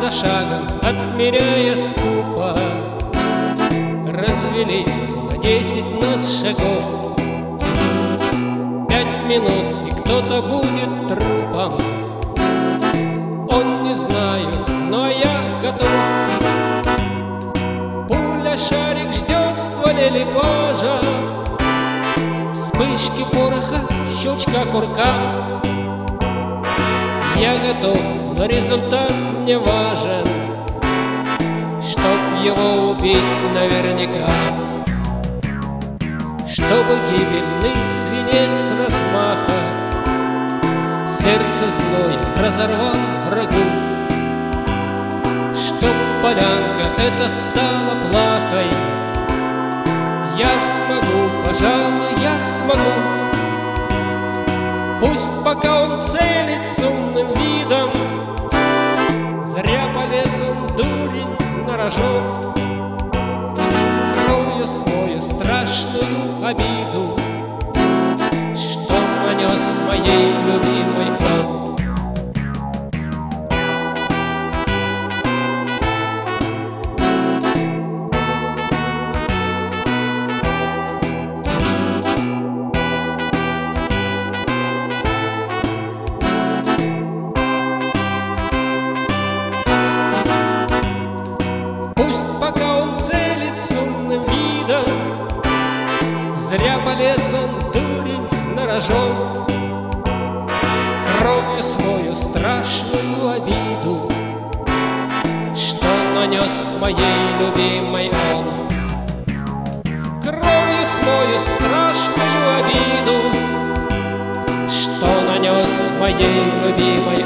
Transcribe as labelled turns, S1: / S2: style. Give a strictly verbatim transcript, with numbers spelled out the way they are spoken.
S1: за шагом, отмеряя скупо, развели на десять нас шагов. Пять минут, и кто-то будет трупом. Он не знаю, но я готов. Пуля шарик ждет в стволе лепажа, вспышки пороха, щелчка курка. Я готов, но результат не важен, чтоб его убить наверняка. Чтобы гибельный свинец с размаха сердце злое разорвал врагу. Чтоб полянка эта стала плахой, я смогу, пожалуй, я смогу. Пусть пока он целит с умным видом, зря полез он, дурень, на рожон. Кровью смою страшную обиду, что нанес моей любимой он. Пусть пока он целит с умным видом, зря полез он, дурень, на рожон. Кровью смою страшную обиду, что нанес моей любимой он. Кровью смою страшную обиду, что нанес моей любимой